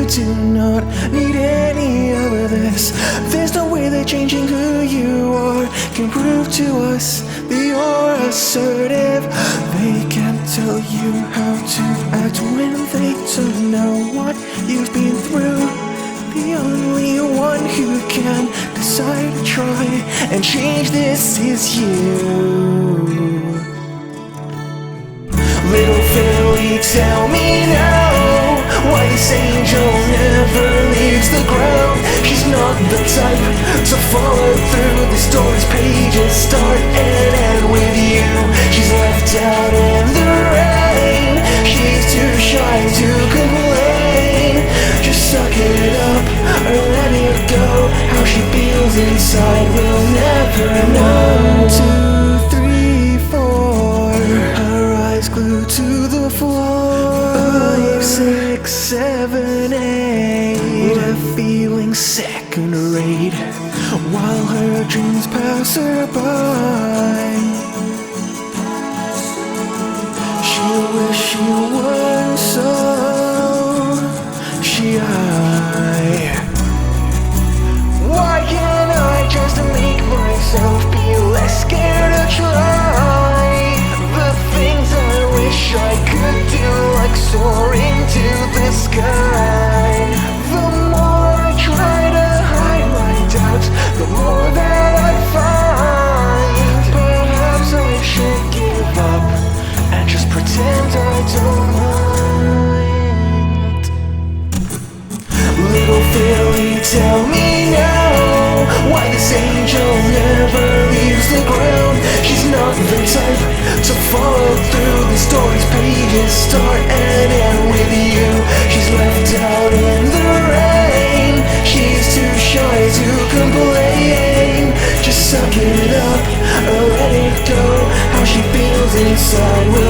do not need any of this. There's no way that changing who you are can prove to us that you're assertive. They can't tell you how to act when they don't know what you've been through. The only one who can decide to try and change this is you. Little Philly, tell me now why this angel never leaves the ground. She's not the type to follow through. The story's pages start and end with you. She's left out in the rain. She's too shy to complain. Just suck it up or let it go. How she feels inside we'll never know. 1, 2, 3, 4. Her eyes glued to the floor. 5, 6, 7, 8. Left feeling second rate while her dreams pass her by. She wish she weren't so shy. Why can't I just make myself be less scared to try the things I wish I could do, like soaring to the sky? The more I try to hide my doubts, the more that I find. Perhaps I should give up and just pretend I don't mind. Little Philly, tell me now why this angel never leaves the ground. She's not the type to follow through. The story's pages start and end with you. She's left out in the rain. She's too shy to complain. Just suck it up or let it go. How she feels inside will